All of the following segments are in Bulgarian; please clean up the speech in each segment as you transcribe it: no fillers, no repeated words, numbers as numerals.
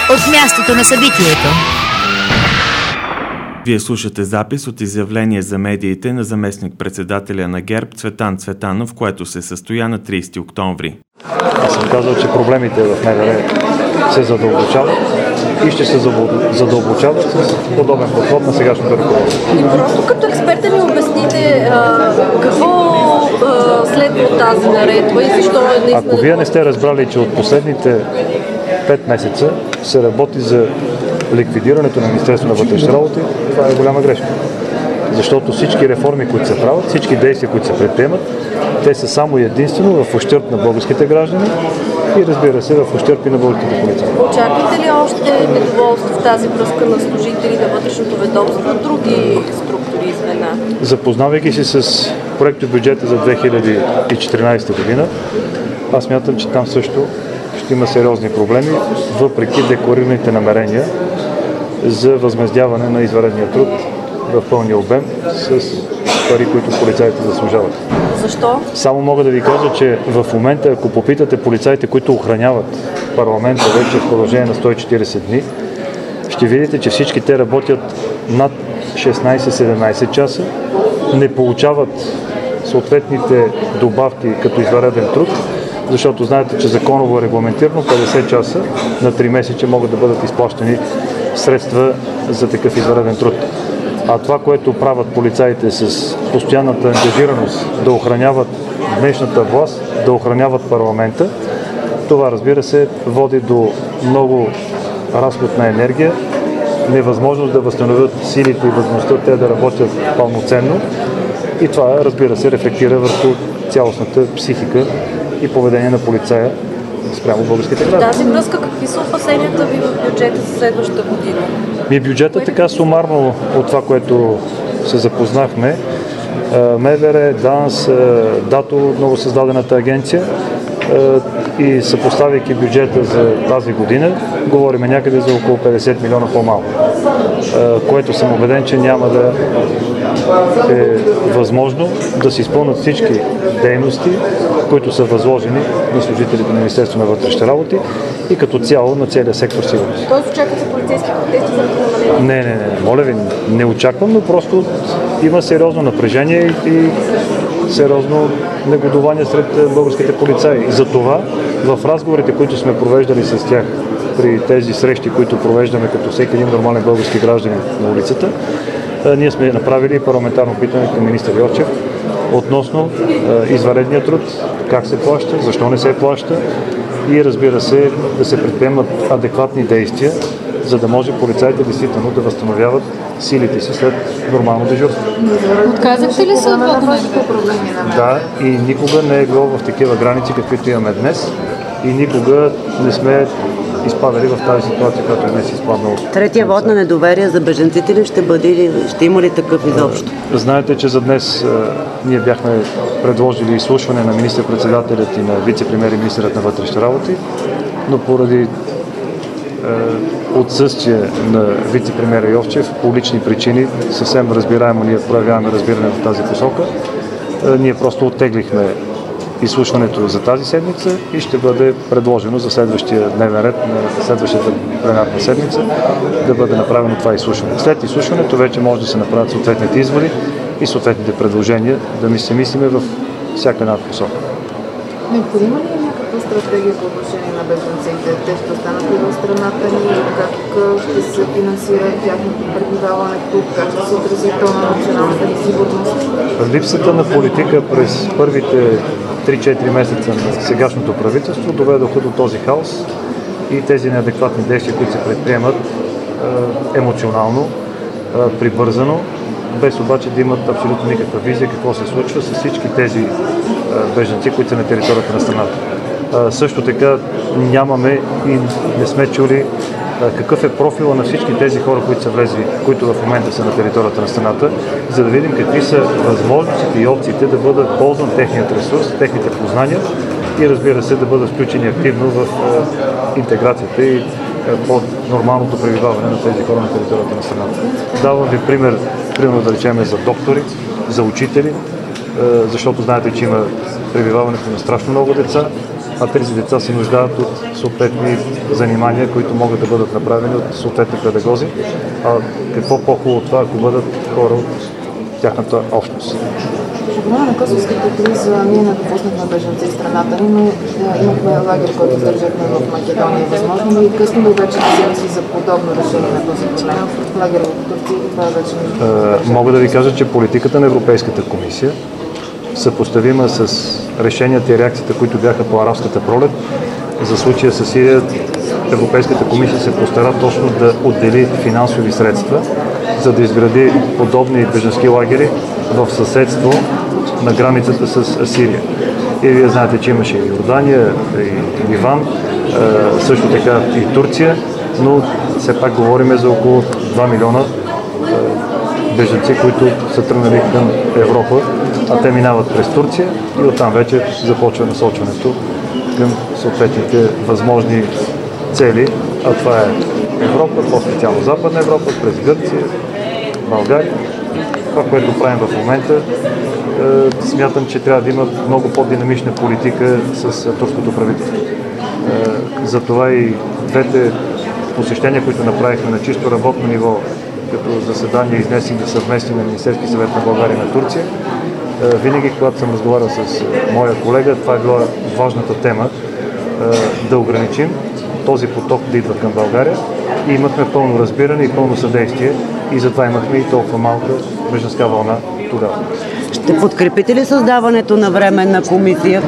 от мястото на събитието. Вие слушате запис от изявление за медиите на заместник-председателя на ГЕРБ Цветан Цветанов, което се състоя на 30 октомври. Аз съм казал, че проблемите в МВР се задълбочават и ще се задълбочават с подобен подход на сегашното ръководство. Просто като експерт ми обясните какво следва от тази наредба и защо е наистина... Ако вие не сте разбрали, че от последните 5 месеца се работи за ликвидирането на Министерството на вътрешните работи, това е голяма грешка. Защото всички реформи, които се правят, всички действия, които се предприемат, те са само и единствено в ущърб на българските граждани и, разбира се, в ущърб и на българските полицаи. Очаквате ли още недоволство в тази връзка на служители на вътрешното ведомство от други структури и звена? Запознавайки се с проектобюджета за 2014 година, аз смятам, че там също ще има сериозни проблеми, въпреки декларираните намерения за възмездяване на извънредния труд в пълния обем с пари, които полицаите заслужават. Защо? Само мога да ви кажа, че в момента, ако попитате полицаите, които охраняват парламента вече в продължение на 140 дни, ще видите, че всички те работят над 16-17 часа, не получават съответните добавки като извънреден труд, защото знаете, че законово е регламентирано 50 часа на 3 месеца могат да бъдат изплащани средства за такъв извънреден труд. А това, което правят полицаите с постоянната ангажираност да охраняват днешната власт, да охраняват парламента, това, разбира се, води до много разход на енергия, невъзможност да възстановят силите и възможността те да работят пълноценно и това, разбира се, рефлектира върху цялостната психика и поведение на полицая спрямо българските граждани. В тази връзка какви са опасенията ви в бюджета за следващата година? Бюджетът така сумарно от това, което се запознахме, МВР, ДАНС, ДАТО, новосъздадената агенция и съпоставяйки бюджета за тази година, говорим някъде за около 50 милиона по-малко, което съм убеден, че няма да е възможно да се изпълнят всички дейности, които са възложени на служителите на Министерството на вътрешните работи и като цяло на целия сектор сигурност. Тоест очаквате полицейски протести за намаление? Не, моля ви, не очаквам, но просто има сериозно напрежение и сериозно негодование сред българските полицаи. Затова в разговорите, които сме провеждали с тях при тези срещи, които провеждаме като всеки един нормален български гражданин на улицата, ние сме направили парламентарно питане към министър Йовчев относно извънредния труд, как се плаща, защо не се плаща и, разбира се, да се предприемат адекватни действия, за да може полицаите действително да възстановяват силите си след нормално дежурство. Отказахте ли се от воденото управление на Да, и никога не е било в такива граници, каквито имаме днес и никога не сме изпадали в тази ситуация, която е днес изпаднала. Третия вод на недоверие за бежанците ли ще бъде или ще има ли такъв изобщо? Знаете, че за днес ние бяхме предложили изслушване на министър-председателят и на вице-премиер и министърът на вътрешните работи, но поради отсъствие на вице-премиера Йовчев по лични причини, съвсем разбираемо ние проявяваме разбиране в тази посока, ние просто оттеглихме изслушването за тази седмица и ще бъде предложено за следващия дневен ред на следващата пленарна седмица да бъде направено това изслушване. След изслушването вече може да се направят съответните изводи и съответните предложения, да се мислиме в всяка една посока. Необходима ли е някаква стратегия по отношение на бежанците? Те ще останат ли в страната ни? Как ще се финансира тяхното пребиваване тук? Как ще се отрази то на националната ни сигурност? Липсата на политика през първите 3-4 месеца на сегашното правителство доведоха до този хаос и тези неадекватни действия, които се предприемат емоционално, прибързано, без обаче да имат абсолютно никаква визия какво се случва с всички тези бежанци, които са на територията на страната. Също така нямаме и не сме чули какъв е профила на всички тези хора, които са влезли, които в момента са на територията на страната, за да видим какви са възможностите и опциите да бъдат ползван техният ресурс, техните познания и, разбира се, да бъдат включени активно в интеграцията и под нормалното пребиваване на тези хора на територията на страната. Давам ви пример да речем за доктори, за учители, защото знаете, че има пребиваването на страшно много деца а тези деца се нуждаят от съответни занимания, които могат да бъдат направени от съответни педагози. А какво по-хубаво от това, ако бъдат хора от тяхната общност. По време на косовската криза ние не допуснахме бежанци в страната ни, но имахме лагер, който държахме в Македония. Възможно ли и късно ли вече да се мисли за подобно решение на този проблем? Лагер в Турция, това вече... Мога да ви кажа, че политиката на Европейската комисия, съпоставима с решенията и реакцията, които бяха по арабската пролет, за случая с Сирия, Европейската комисия се постара точно да отдели финансови средства, за да изгради подобни бежански лагери в съседство на границата с Сирия. И вие знаете, че имаше и Йордания, и Ливан, също така и Турция, но все пак говорим за около 2 милиона бежанци, които са тръгнали към Европа, а те минават през Турция и оттам вече започва насочването към съответните възможни цели, а това е Европа, по-специално Западна Европа, през Гърция, България. Това, което правим в момента, смятам, че трябва да има много по-динамична политика с турското правителство. Затова и двете посещения, които направихме на чисто работно ниво, като заседания изнесени съвместни на Министерски съвет на България и на Турция, винаги, когато съм разговарял с моя колега, това е била важната тема, да ограничим този поток да идва към България и имахме пълно разбиране и пълно съдействие и затова имахме и толкова малка бежанска вълна тогава. Ще подкрепите ли създаването на временна комисия,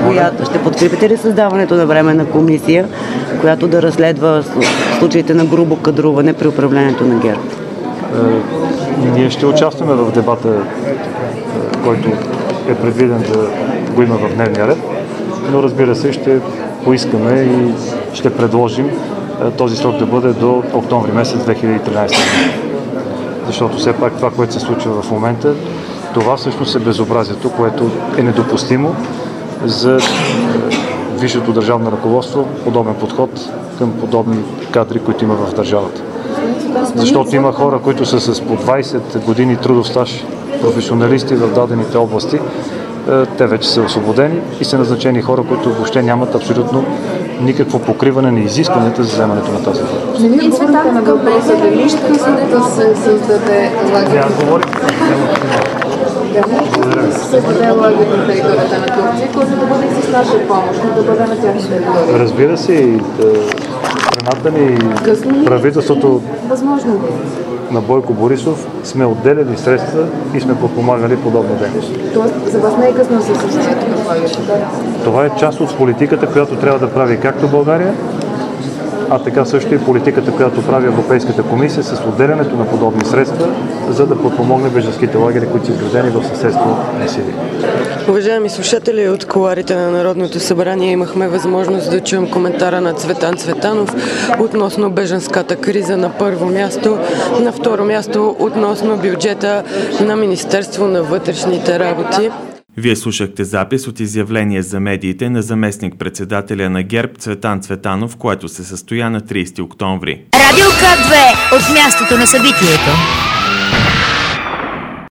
която да разследва случаите на грубо кадруване при управлението на ГЕРБ? Ние ще участваме в дебата, който е предвиден да го има в дневния ред, но разбира се, ще поискаме и ще предложим този срок да бъде до октомври месец 2013 година. Защото все пак това, което се случва в момента, това всъщност е безобразието, което е недопустимо за висшето държавно ръководство, подобен подход към подобни кадри, които има в държавата. Защото има хора, които са с по 20 години трудов стаж, професионалисти в дадените области, те вече са освободени и са назначени хора, които въобще нямат абсолютно никакво покриване на изискванията за вземането на тази длъжност. Не ви цвета на въпроса, дали ще да се създаде лагер? Създаде лагер на територията на Турция, който да бъде с наша помощ, но да бъде на тяхна територия. Разбира се, и страната ни, правителството на Бойко Борисов сме отделяли средства и сме подпомагали подобна дейност. Тоест, за вас не е късно да се създаде такъв лагер? Това е част от политиката, която трябва да прави както България, а така също и политиката, която прави Европейската комисия с отделянето на подобни средства, за да подпомогне бежанските лагери, които са изградени в съседство на Сирия. Уважаеми слушатели, от кулоарите на Народното събрание имахме възможност да чуем коментара на Цветан Цветанов относно бежанската криза на първо място, на второ място относно бюджета на Министерство на вътрешните работи. Вие слушахте запис от изявление за медиите на заместник-председателя на ГЕРБ Цветан Цветанов, което се състоя на 30 октомври. Радио К2 от мястото на събитието.